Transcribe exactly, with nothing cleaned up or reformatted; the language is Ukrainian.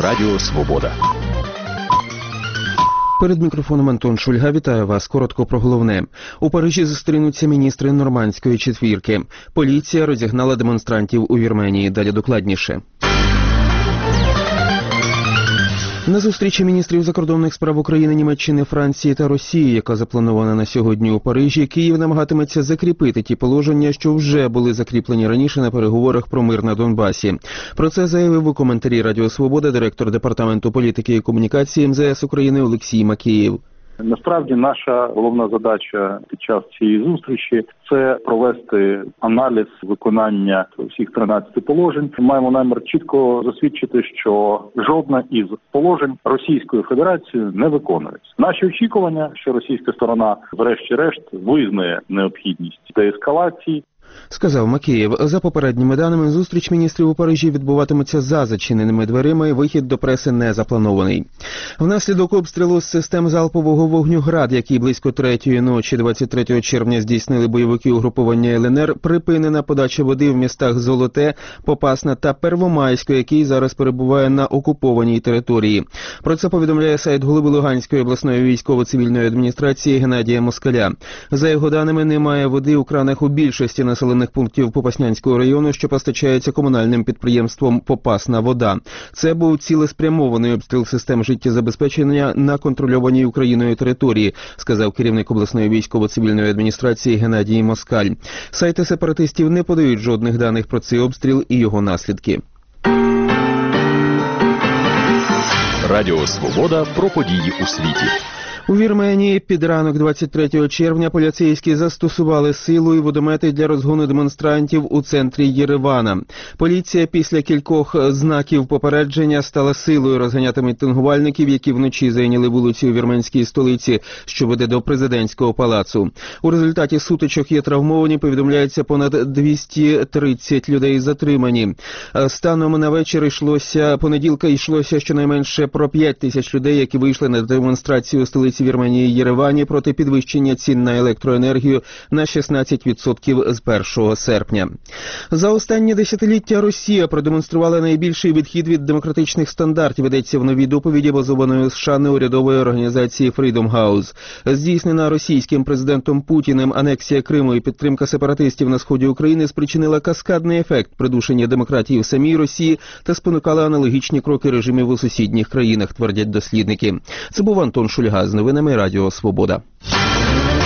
Радіо Свобода. Перед мікрофоном Антон Шульга. Вітаю вас. Коротко про головне. У Парижі зустрінуться міністри нормандської четвірки. Поліція розігнала демонстрантів у Вірменії. Далі докладніше. На зустрічі міністрів закордонних справ України, Німеччини, Франції та Росії, яка запланована на сьогодні у Парижі, Київ намагатиметься закріпити ті положення, що вже були закріплені раніше на переговорах про мир на Донбасі. Про це заявив у коментарі Радіо Свобода директор Департаменту політики і комунікації ем зе ес України Олексій Макеєв. Насправді, наша головна задача під час цієї зустрічі – це провести аналіз виконання всіх тринадцяти положень. Маємо намір чітко засвідчити, що жодна із положень Російською Федерацією не виконується. Наші очікування, що російська сторона врешті-решт визнає необхідність деескалації. Сказав Макеєв. За попередніми даними, зустріч міністрів у Парижі відбуватиметься за зачиненими дверима і вихід до преси не запланований. Внаслідок обстрілу з систем залпового вогню «Град», який близько третьої ночі двадцять третього червня здійснили бойовики угруповання ел ен ер, припинена подача води в містах Золоте, Попасна та Первомайське, який зараз перебуває на окупованій території. Про це повідомляє сайт голови Луганської обласної військово-цивільної адміністрації Геннадія Москаля. За його даними, немає води у кранах у більшості населених пунктів Попаснянського району, що постачається комунальним підприємством «Попасна вода». Це був цілеспрямований обстріл систем життєзабезпечення на контрольованій Україною території, сказав керівник обласної військово-цивільної адміністрації Геннадій Москаль. Сайти сепаратистів не подають жодних даних про цей обстріл і його наслідки. Радіо Свобода про події у світі. У Вірменії під ранок двадцять третього червня поліцейські застосували силу і водомети для розгону демонстрантів у центрі Єревана. Поліція після кількох знаків попередження стала силою розганяти мітингувальників, які вночі зайняли вулицю у вірменській столиці, що веде до президентського палацу. У результаті сутичок є травмовані, повідомляється, понад двісті тридцять людей затримані. Станом на вечір йшлося, понеділка йшлося щонайменше про п'ять тисяч людей, які вийшли на демонстрацію у столиці Вірменії Єревані проти підвищення цін на електроенергію на шістнадцять відсотків з першого серпня. За останні десятиліття Росія продемонструвала найбільший відхід від демократичних стандартів, йдеться в новій доповіді, базованої у США неурядової організації Freedom House. Здійснена російським президентом Путіним анексія Криму і підтримка сепаратистів на сході України спричинила каскадний ефект придушення демократії в самій Росії та спонукала аналогічні кроки режимів у сусідніх країнах, твердять дослідники. Це був Антон Шульга з новинами Радіо Свобода.